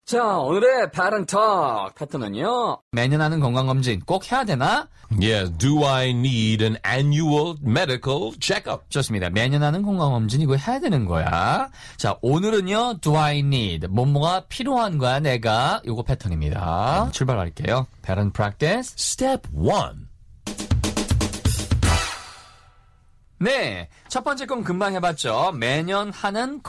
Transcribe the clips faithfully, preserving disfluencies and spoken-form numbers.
자, 오늘의 Pattern Talk 패턴은요. 매년 하는 건강검진 꼭 해야 되나? Yes, do I need an annual medical checkup? 좋습니다. 매년 하는 건강검진 이거 해야 되는 거야. 자, 오늘은요. Do I need? 뭐뭐가 필요한 거야 내가. 이거 패턴입니다. 출발할게요. Pattern Practice. Step one. 네, 첫 번째 건 금방 해봤죠. 매년 하는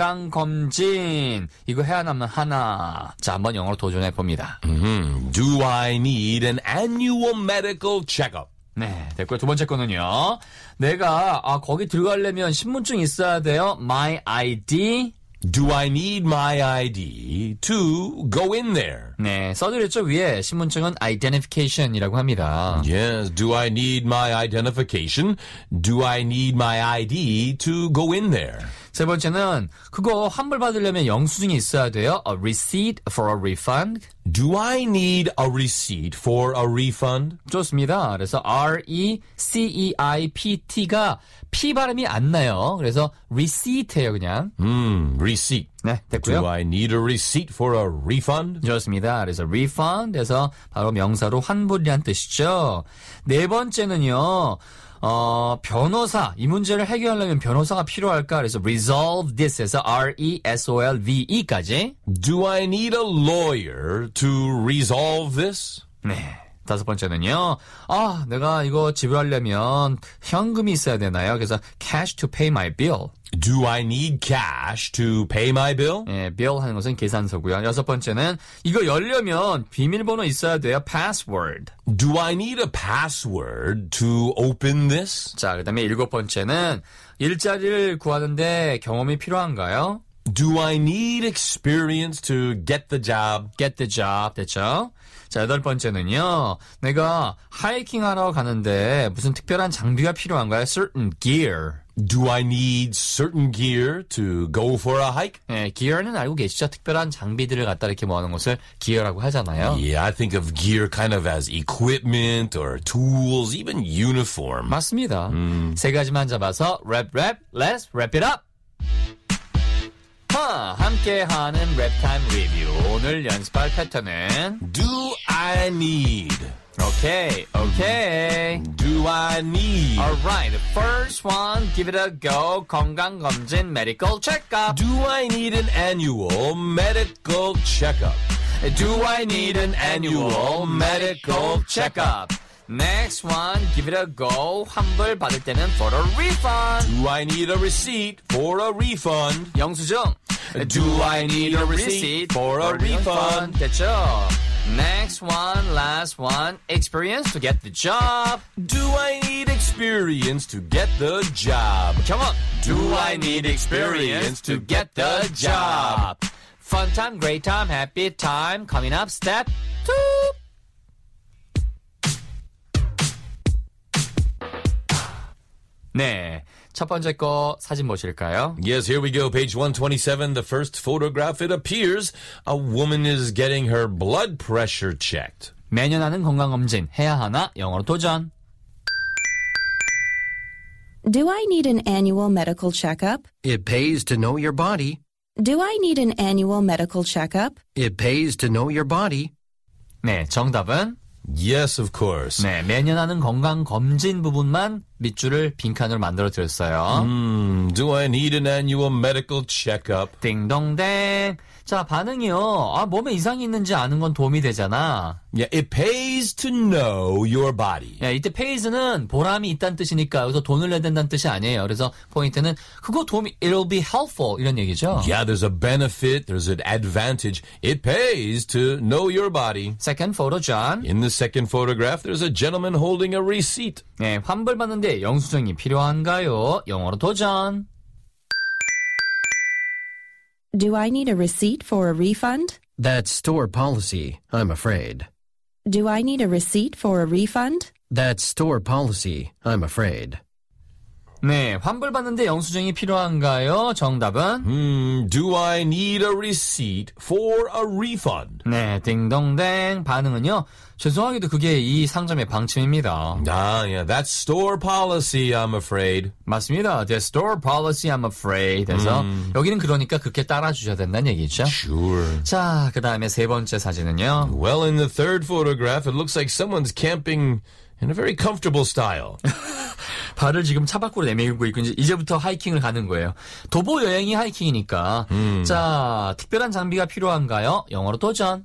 건강검진. 이거 해야 남는 하나. 자, 한번 영어로 도전해봅니다. Mm-hmm. Do I need an annual medical checkup? 네, 됐고요. 두 번째 거는요. 내가 아, 거기 들어가려면 신분증 있어야 돼요. My 아이디. Do I need my I D to go in there? 네, 써드렸죠. 위에 신분증은 identification이라고 합니다. Yes, do I need my identification? Do I need my I D to go in there? 세 번째는 그거 환불 받으려면 영수증이 있어야 돼요. A receipt for a refund. Do I need a receipt for a refund? 좋습니다. 그래서 R E C E I P T가 P 발음이 안 나요. 그래서 receipt예요, 그냥. Hmm, receipt. 네, 됐고요. Do I need a receipt for a refund? 좋습니다. 그래서 refund에서 바로 명사로 환불이란 뜻이죠. 네 번째는요. 어, 변호사. 이 문제를 해결하려면 변호사가 필요할까? 그래서 resolve this에서 R E S O L V E까지. Do I need a lawyer to resolve this? 네. 다섯 번째는요. 아, 내가 이거 지불하려면 현금이 있어야 되나요? 그래서 cash to pay my bill. Do I need cash to pay my bill? 예, bill 하는 것은 계산서고요. 여섯 번째는 이거 열려면 비밀번호 있어야 돼요. password. Do I need a password to open this? 자, 그다음에 일곱 번째는 일자리를 구하는데 경험이 필요한가요? Do I need experience to get the job? get the job. 됐죠? 자, 여덟 번째는요. 내가 하이킹 하러 가는데 무슨 특별한 장비가 필요한가요? certain gear. Do I need certain gear to go for a hike? 예, gear는 알고 계시죠? 특별한 장비들을 갖다 이렇게 모아놓은 것을 gear라고 하잖아요. Yeah, I think of gear kind of as equipment or tools, even uniform. 맞습니다. 음. 세 가지만 잡아서 rap, rap, let's wrap it up. 하, 함께하는 랩타임 리뷰. 오늘 연습할 패턴은 Do I need? 오케이, 오케이. Do I need? Alright, the first one, give it a go. 건강검진 medical checkup. Do I need an annual medical checkup? Do I need an annual medical checkup? Next one, give it a go. 환불 받을 때는 for a refund. Do I need a receipt for a refund? 영수증. Do I need a receipt for a refund? 됐죠? Next one, last one, experience to get the job. Do I need experience to get the job? Come on. Do I need experience to get the job? Fun time, great time, happy time. Coming up, step two. 네, 첫 번째 거 사진 보실까요? Yes, here we go. Page one twenty-seven. The first photograph, it appears a woman is getting her blood pressure checked. 매년 하는 건강검진 해야 하나? 영어로 도전. Do I need an annual medical checkup? It pays to know your body. Do I need an annual medical checkup? It pays to know your body. 네, 정답은? Yes, of course. 네, 매년 하는 건강검진 부분만 밑줄을 빈칸으로 만들어 드렸어요. Hmm, do I need an annual medical checkup? 띵동댕. 자, 반응이요. 아, 몸에 이상이 있는지 아는 건 도움이 되잖아. Yeah, it pays to know your body. 야, 이때 pays는 보람이 있다는 뜻이니까 여기서 돈을 내야 된다는 뜻이 아니에요. 그래서 포인트는 그거 도움이, it'll be helpful 이런 얘기죠. Yeah, there's a benefit, there's an advantage. It pays to know your body. Second photo, John. In the second photograph, there's a gentleman holding a receipt. 네, 환불 받는데 영수증이 필요한가요? 영어로 도전. Do I need a receipt for a refund? That's store policy, I'm afraid. Do I need a receipt for a refund? That's store policy, I'm afraid. 네, 환불받는데 영수증이 필요한가요? 정답은? Hmm, do I need a receipt for a refund? 네, 딩동댕. 반응은요. 죄송하게도 그게 이 상점의 방침입니다. Ah, yeah, that's store policy, I'm afraid. 맞습니다. The store policy, I'm afraid. 그래서 여기는 그러니까 그렇게 따라주셔야 된다는 얘기죠. Sure. 자, 그 다음에 세 번째 사진은요. Well, in the third photograph, it looks like someone's camping in a very comfortable style. 발을 지금 차 밖으로 내밀고 있고 이제 이제부터 하이킹을 가는 거예요. 도보 여행이 하이킹이니까. 음. 자, 특별한 장비가 필요한가요? 영어로 도전.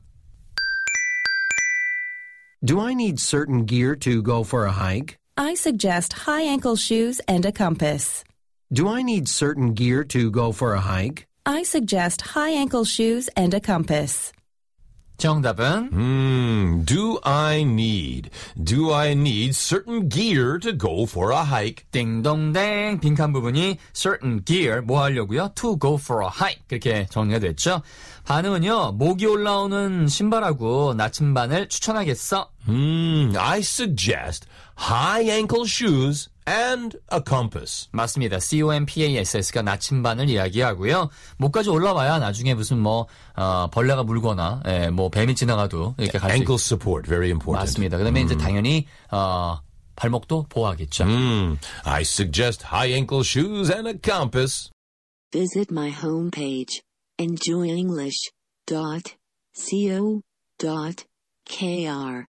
Do I need certain gear to go for a hike? I suggest high ankle shoes and a compass. Do I need certain gear to go for a hike? I suggest high ankle shoes and a compass. 정답은? Hmm, do I need, do I need certain gear to go for a hike? 띵동댕. 빈칸 부분이 certain gear, 뭐 하려고요? To go for a hike. 그렇게 정리가 됐죠. 반응은요. 목이 올라오는 신발하고 나침반을 추천하겠어. Hmm, I suggest high ankle shoes and a compass. 맞습니다. C-O-M-P-A-S-S가 나침반을 이야기하고요. 목까지 올라와야 나중에 무슨 뭐 어, 벌레가 물거나 예, 뭐 뱀이 지나가도 이렇게 갈 수 Ankle 있... support, very important. 맞습니다. 그다음에 이제 당연히 어, 발목도 보호하겠죠. Hmm, I suggest high ankle shoes and a compass. Visit my homepage, enjoy english dot co dot k r.